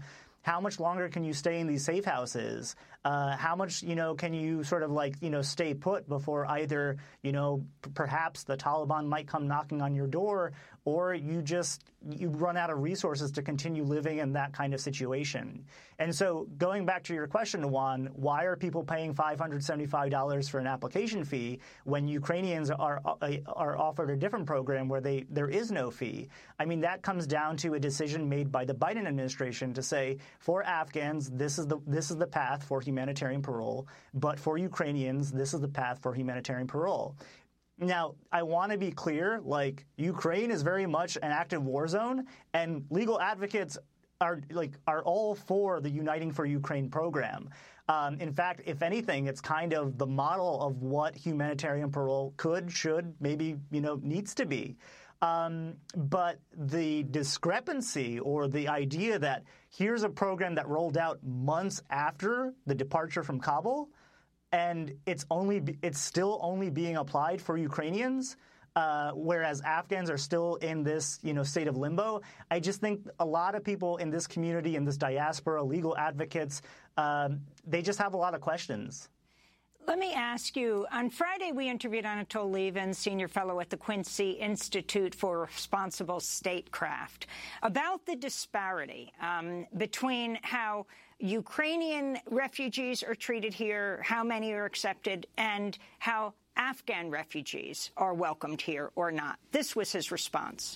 S13: how much longer can you stay in these safe houses? Uh, how much, you know, can you sort of like, you know, stay put before either, you know, p- perhaps the Taliban might come knocking on your door, or you just, you run out of resources to continue living in that kind of situation. And so going back to your question, Juan, why are people paying five hundred seventy-five dollars for an application fee when Ukrainians are are offered a different program where they there is no fee? I mean, that comes down to a decision made by the Biden administration to say, for Afghans, this is the this is the path for humanitarian parole, but for Ukrainians, this is the path for humanitarian parole. Now, I want to be clear, like, Ukraine is very much an active war zone, and legal advocates are like are all for the Uniting for Ukraine program. Um, in fact, if anything, it's kind of the model of what humanitarian parole could, should, maybe, you know, needs to be. Um, but the discrepancy or the idea that here's a program that rolled out months after the departure from Kabul, and it's only it's still only being applied for Ukrainians, uh, whereas Afghans are still in this, you know, state of limbo. I just think a lot of people in this community, in this diaspora, legal advocates, um, they just have a lot of questions.
S2: Let me ask you, on Friday we interviewed Anatol Lieven, senior fellow at the Quincy Institute for Responsible Statecraft, about the disparity um, between how Ukrainian refugees are treated here, how many are accepted, and how Afghan refugees are welcomed here or not. This was his response.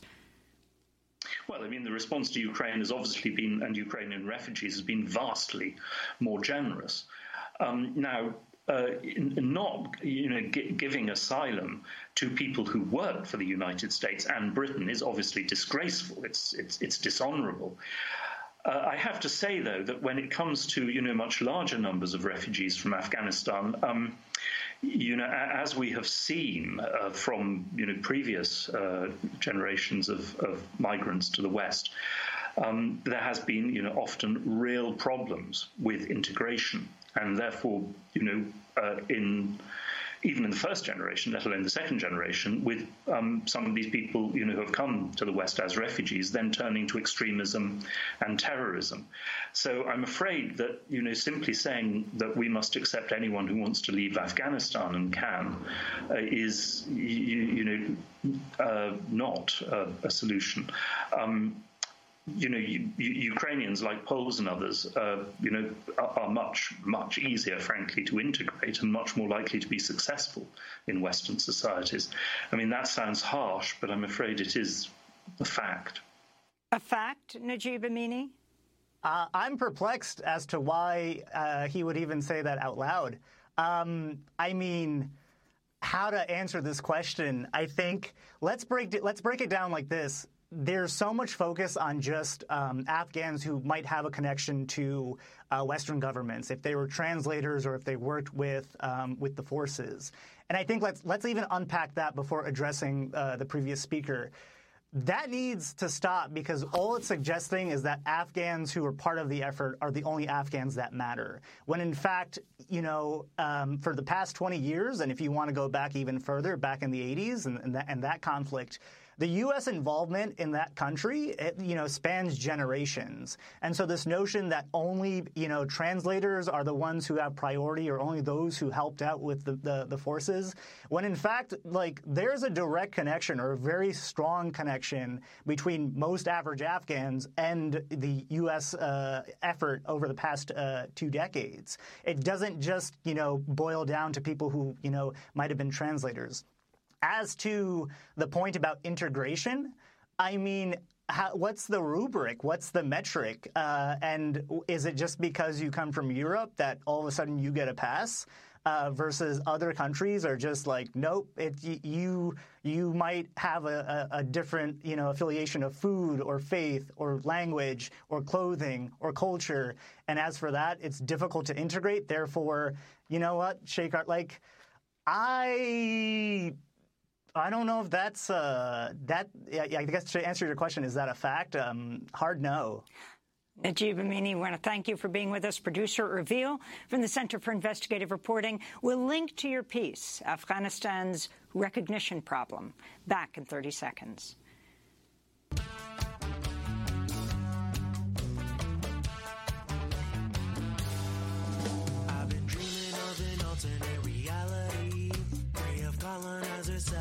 S14: Well, I mean, the response to Ukraine has obviously been, and Ukrainian refugees has been vastly more generous. Um, now, Uh, not, you know, g- giving asylum to people who work for the United States and Britain is obviously disgraceful. It's it's it's dishonourable. Uh, I have to say, though, that when it comes to, you know, much larger numbers of refugees from Afghanistan, um, you know, as we have seen uh, from, you know, previous uh, generations of, of migrants to the West, um, there has been, you know, often real problems with integration. And therefore, you know, uh, in even in the first generation, let alone the second generation, with um, some of these people, you know, who have come to the West as refugees, then turning to extremism and terrorism. So I'm afraid that, you know, simply saying that we must accept anyone who wants to leave Afghanistan and can uh, is, you, you know, uh, not uh, a solution. Um, You know, you, you, Ukrainians, like Poles and others, uh, you know, are, are much, much easier, frankly, to integrate and much more likely to be successful in Western societies. I mean, that sounds harsh, but I'm afraid it is a fact.
S2: A fact, Najib Amini?
S13: Uh, I'm perplexed as to why uh, he would even say that out loud. Um, I mean, how to answer this question? I think let's break let's break it down like this. There's so much focus on just um, Afghans who might have a connection to uh, Western governments, if they were translators or if they worked with um, with the forces. And I think let's let's even unpack that before addressing uh, the previous speaker. That needs to stop, because all it's suggesting is that Afghans who are part of the effort are the only Afghans that matter. When in fact, you know, um, for the past twenty years, and if you want to go back even further, back in the eighties and, and, that, and that conflict, the U S involvement in that country, it, you know, spans generations. And so this notion that only, you know, translators are the ones who have priority, or only those who helped out with the, the, the forces, when in fact, like, there's a direct connection, or a very strong connection, between most average Afghans and the U S uh, effort over the past uh, two decades. It doesn't just, you know, boil down to people who, you know, might have been translators. As to the point about integration, I mean, how, what's the rubric? What's the metric? Uh, and is it just because you come from Europe that all of a sudden you get a pass? Uh, versus other countries are just like, nope, it, you you might have a, a, a different, you know, affiliation of food or faith or language or clothing or culture. And as for that, it's difficult to integrate. Therefore, you know what, Sheikh, like, I... I don't know if that's uh, that. I guess to answer your question, is that a fact? Um, hard no.
S2: Najib Amini, we want to thank you for being with us. Producer Reveal from the Center for Investigative Reporting. We'll link to your piece, Afghanistan's recognition problem. Back in thirty seconds.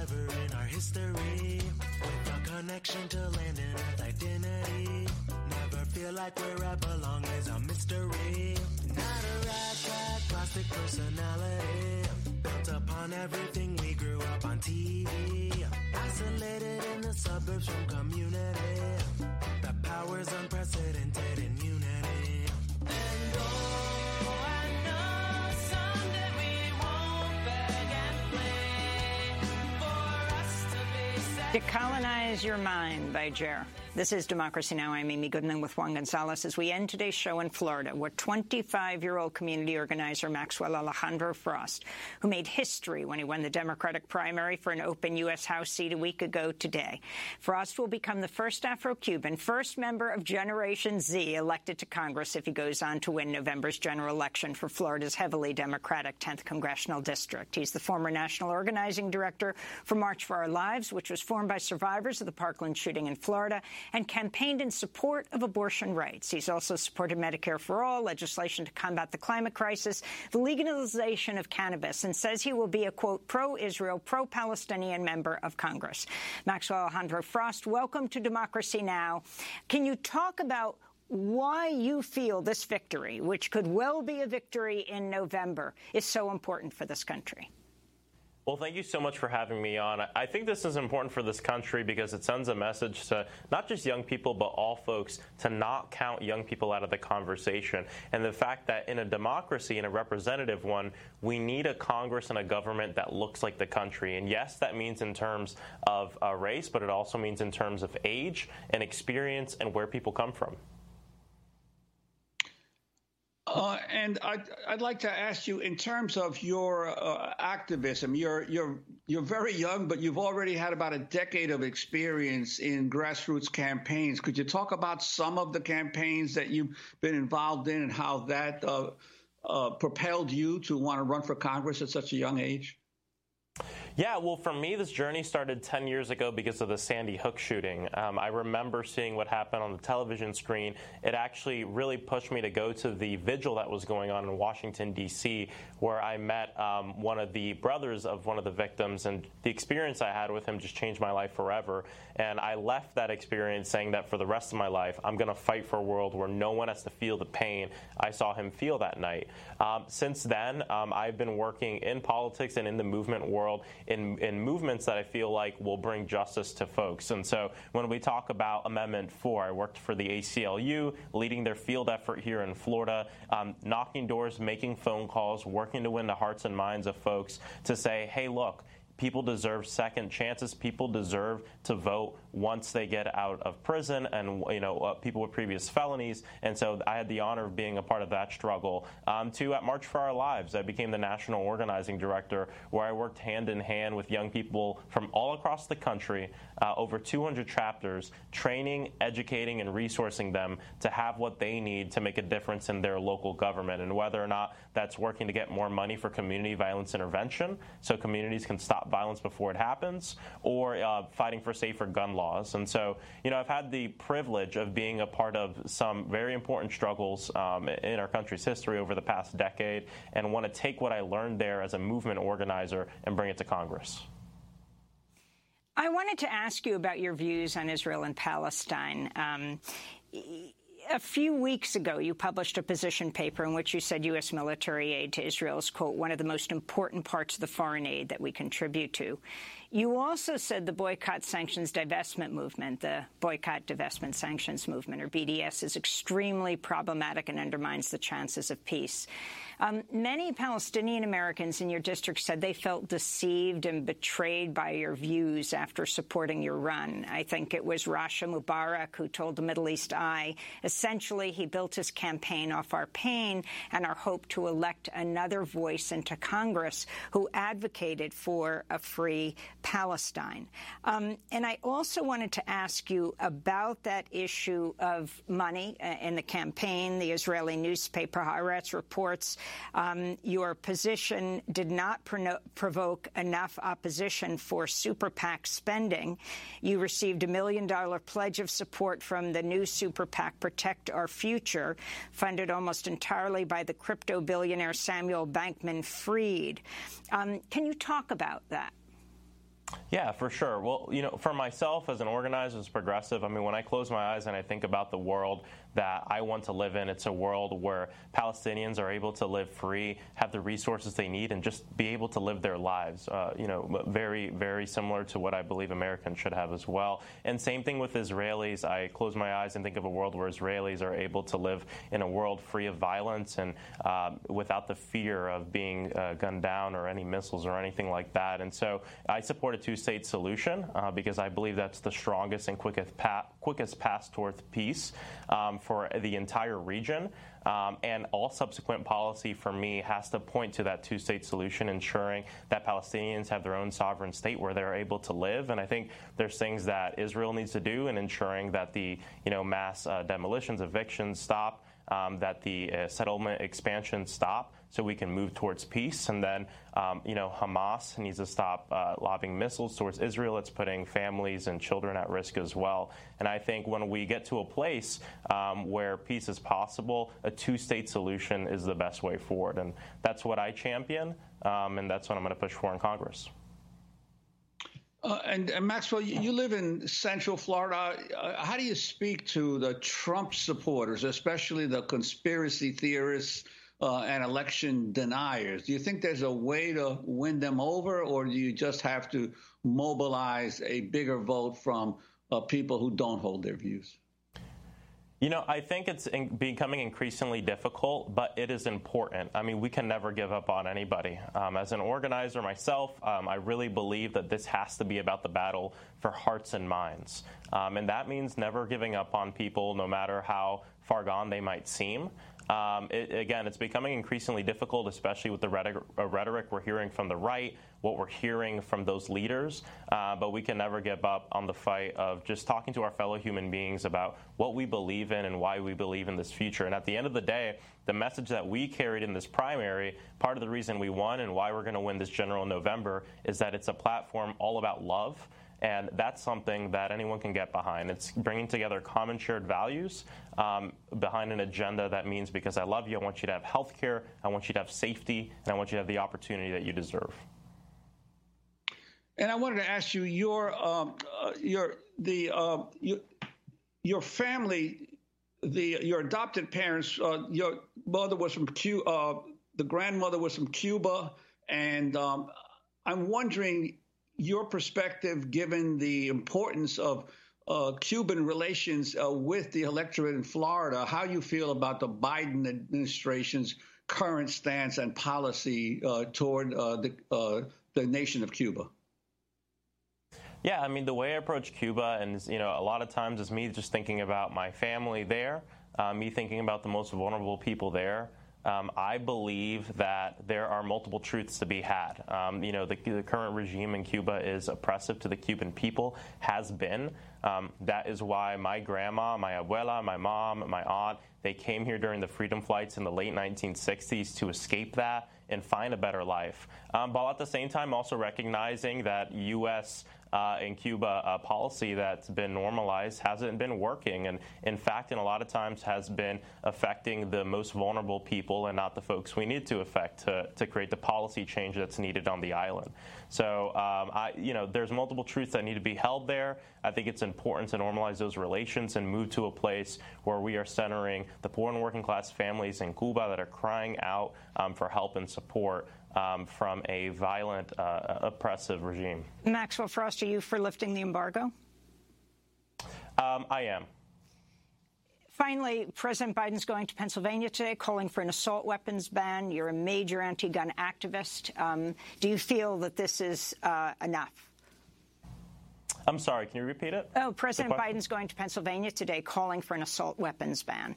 S15: forever in our history, with a connection to land and earth identity. Never feel like where I belong is a mystery. Not a rat cat, plastic personality, built upon everything we grew up on T V. Isolated in the suburbs from community, the power's unprecedented in unity. And oh, I know someday we won't beg and play for us to be safe.
S2: Decolonize Your Mind by Jer. This is Democracy Now! I'm Amy Goodman with Juan Gonzalez as we end today's show in Florida, where twenty-five-year-old community organizer Maxwell Alejandro Frost, who made history when he won the Democratic primary for an open U S House seat a week ago today. Frost will become the first Afro-Cuban, first member of Generation Z elected to Congress if he goes on to win November's general election for Florida's heavily Democratic tenth Congressional District. He's the former national organizing director for March for Our Lives, which was formed by survivors of the Parkland shooting in Florida, and campaigned in support of abortion rights. He's also supported Medicare for All, legislation to combat the climate crisis, the legalization of cannabis, and says he will be a, quote, pro-Israel, pro-Palestinian member of Congress. Maxwell Alejandro Frost, welcome to Democracy Now! Can you talk about why you feel this victory, which could well be a victory in November, is so important for this country?
S4: Well, thank you so much for having me on. I think this is important for this country because it sends a message to not just young people, but all folks to not count young people out of the conversation. And the fact that in a democracy, in a representative one, we need a Congress and a government that looks like the country. And yes, that means in terms of uh, race, but it also means in terms of age and experience and where people come from.
S10: Uh, and I'd, I'd like to ask you, in terms of your uh, activism, you're you're you're very young, but you've already had about a decade of experience in grassroots campaigns. Could you talk about some of the campaigns that you've been involved in and how that uh, uh, propelled you to want to run for Congress at such a young age?
S4: Yeah, well, for me, this journey started ten years ago because of the Sandy Hook shooting. Um, I remember seeing what happened on the television screen. It actually really pushed me to go to the vigil that was going on in Washington, D C, where I met um, one of the brothers of one of the victims, and the experience I had with him just changed my life forever. And I left that experience saying that for the rest of my life, I'm going to fight for a world where no one has to feel the pain I saw him feel that night. Um, since then, um, I've been working in politics and in the movement world In, in movements that I feel like will bring justice to folks. And so when we talk about Amendment four, I worked for the A C L U, leading their field effort here in Florida, um, knocking doors, making phone calls, working to win the hearts and minds of folks to say, hey, look, people deserve second chances. People deserve to vote once they get out of prison, and you know, uh, people with previous felonies. And so I had the honor of being a part of that struggle. Um, to at March for Our Lives, I became the national organizing director, where I worked hand in hand with young people from all across the country, uh, over two hundred chapters, training, educating, and resourcing them to have what they need to make a difference in their local government. And whether or not that's working to get more money for community violence intervention, so communities can stop violence before it happens, or uh, fighting for safer gun laws. And so, you know, I've had the privilege of being a part of some very important struggles um, in our country's history over the past decade, and want to take what I learned there as a movement organizer and bring it to Congress.
S2: I wanted to ask you about your views on Israel and Palestine. Um, A few weeks ago, you published a position paper in which you said U S military aid to Israel is, quote, one of the most important parts of the foreign aid that we contribute to. You also said the boycott, sanctions, divestment movement, the boycott, divestment, sanctions movement, or B D S, is extremely problematic and undermines the chances of peace. Um, many Palestinian Americans in your district said they felt deceived and betrayed by your views after supporting your run. I think it was Rasha Mubarak who told the Middle East Eye, essentially, he built his campaign off our pain and our hope to elect another voice into Congress who advocated for a free Palestine. Um, and I also wanted to ask you about that issue of money uh, in the campaign. The Israeli newspaper Haaretz reports um, your position did not pro- provoke enough opposition for super PAC spending. You received a million dollar pledge of support from the new super PAC Protect Our Future, funded almost entirely by the crypto billionaire Samuel Bankman-Fried. Um, can you talk about that?
S4: Yeah, for sure. Well, you know, for myself as an organizer, as progressive, I mean, when I close my eyes and I think about the world that I want to live in, it's a world where Palestinians are able to live free, have the resources they need, and just be able to live their lives. Uh, you know, very, very similar to what I believe Americans should have as well. And same thing with Israelis. I close my eyes and think of a world where Israelis are able to live in a world free of violence and uh, without the fear of being uh, gunned down or any missiles or anything like that. And so I support a two-state solution uh, because I believe that's the strongest and quickest path, quickest path towards peace um, for the entire region. Um, and all subsequent policy for me has to point to that two-state solution, ensuring that Palestinians have their own sovereign state where they're able to live. And I think there's things that Israel needs to do in ensuring that the you know mass uh, demolitions, evictions stop, um, that the uh, settlement expansion stop, so we can move towards peace. And then, um, you know, Hamas needs to stop uh, lobbing missiles towards Israel. It's putting families and children at risk as well. And I think when we get to a place um, where peace is possible, a two-state solution is the best way forward. And that's what I champion, um, and that's what I'm going to push for in Congress.
S10: Uh, and, and Maxwell, you, you live in Central Florida. Uh, how do you speak to the Trump supporters, especially the conspiracy theorists uh, and election deniers? Do you think there's a way to win them over, or do you just have to mobilize a bigger vote from uh, people who don't hold their views?
S4: You know, I think it's in becoming increasingly difficult, but it is important. I mean, we can never give up on anybody. Um, as an organizer myself, um, I really believe that this has to be about the battle for hearts and minds. Um, and that means never giving up on people, no matter how far gone they might seem. Um, it, again, it's becoming increasingly difficult, especially with the rhetoric, uh, rhetoric we're hearing from the right, what we're hearing from those leaders. Uh, but we can never give up on the fight of just talking to our fellow human beings about what we believe in and why we believe in this future. And at the end of the day, the message that we carried in this primary, part of the reason we won and why we're going to win this general in November, is that it's a platform all about love. And that's something that anyone can get behind. It's bringing together common shared values um, behind an agenda that means, because I love you, I want you to have health care, I want you to have safety, and I want you to have the opportunity that you deserve.
S10: And I wanted to ask you, your um, uh, your the uh, your, your family, the your adopted parents. Uh, your mother was from Cuba. Uh, the grandmother was from Cuba, and um, I'm wondering your perspective, given the importance of uh, Cuban relations uh, with the electorate in Florida, how you feel about the Biden administration's current stance and policy uh, toward uh, the uh, the nation of Cuba.
S4: Yeah, I mean, the way I approach Cuba, and you know, a lot of times is me just thinking about my family there, uh, me thinking about the most vulnerable people there. Um, I believe that there are multiple truths to be had. Um, you know, the, the current regime in Cuba is oppressive to the Cuban people, has been. Um, that is why my grandma, my abuela, my mom, my aunt, they came here during the freedom flights in the late nineteen sixties to escape that and find a better life. Um, but at the same time, also recognizing that U S Uh, in Cuba uh, policy that's been normalized hasn't been working, and in fact, in a lot of times has been affecting the most vulnerable people and not the folks we need to affect to, to create the policy change that's needed on the island. So, um, I, you know, there's multiple truths that need to be held there. I think it's important to normalize those relations and move to a place where we are centering the poor and working class families in Cuba that are crying out um, for help and support Um, from a violent, uh, oppressive regime.
S2: Maxwell Frost, are you for lifting the embargo?
S4: Um, I am.
S2: Finally, President Biden's going to Pennsylvania today, calling for an assault weapons ban. You're a major anti-gun activist. Um, do you feel that this is uh, enough?
S4: I'm sorry, can you repeat it?
S2: Oh, President Biden's going to Pennsylvania today, calling for an assault weapons ban.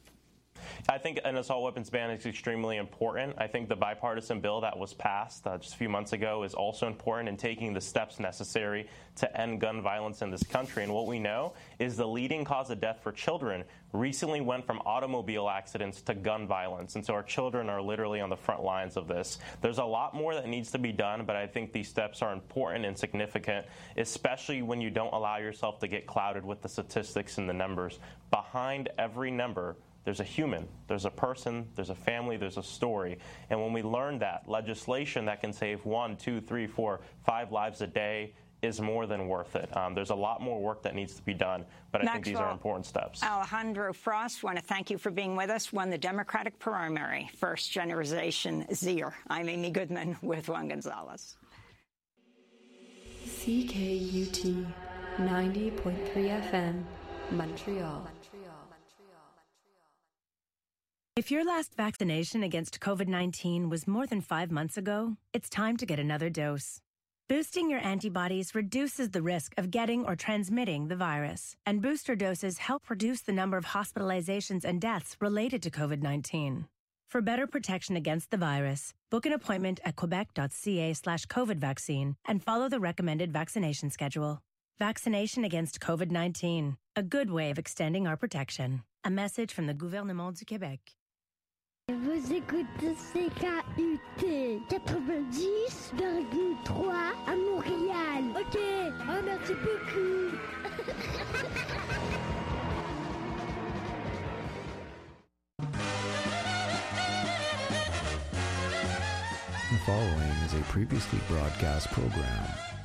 S4: I think an assault weapons ban is extremely important. I think the bipartisan bill that was passed uh, just a few months ago is also important in taking the steps necessary to end gun violence in this country. And what we know is the leading cause of death for children recently went from automobile accidents to gun violence. And so our children are literally on the front lines of this. There's a lot more that needs to be done, but I think these steps are important and significant, especially when you don't allow yourself to get clouded with the statistics and the numbers. Behind every number, there's a human, there's a person, there's a family, there's a story. And when we learn that, legislation that can save one, two, three, four, five lives a day is more than worth it. Um, there's a lot more work that needs to be done, but I
S2: Maxwell,
S4: think these are important steps.
S2: Alejandro Frost, want to thank you for being with us. Won the Democratic primary, first generation Zier. I'm Amy Goodman with Juan Gonzalez.
S16: C K U T ninety point three F M, Montreal.
S17: If your last vaccination against COVID nineteen was more than five months ago, it's time to get another dose. Boosting your antibodies reduces the risk of getting or transmitting the virus, and booster doses help reduce the number of hospitalizations and deaths related to COVID nineteen. For better protection against the virus, book an appointment at quebec.ca slash COVID vaccine and follow the recommended vaccination schedule. Vaccination against COVID nineteen, a good way of extending our protection. A message from the Gouvernement du Québec.
S18: Vous écoutez C K U T quatre-vingt-dix virgule trois à Montréal. Ok, oh, merci beaucoup.
S19: The following is a previously broadcast program.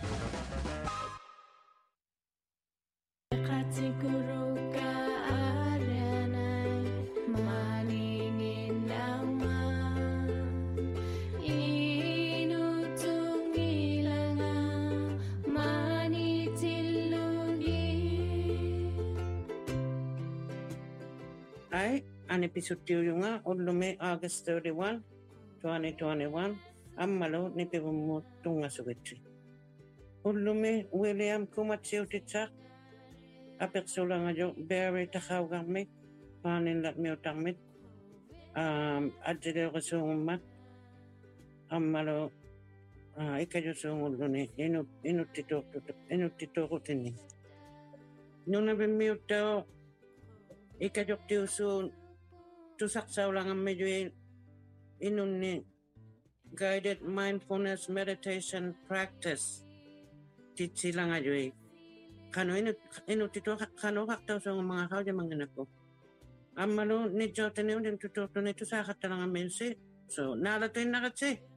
S20: Ay, an episodio nga ulume August thirty-first, twenty twenty-one, ammalo ni pimutunga sugitri. Ulume William Kumatsiutitsak, apersula nga jo Barry Takawgamik, panin lat miutamit, um, adjede resumat, ammalo uh, ikajo sungulune, inu inutito inutito rutini. Nuna bimiuto ikajok tiusun tusaksaw lang ang medyo inun ni guided mindfulness meditation practice titsi lang ajoy kano inut inut tito kano kaktaw sa mga kao di mga nako amalo ni jote ni din tuto ni tusa katalang ang mensi so nala to nakatsi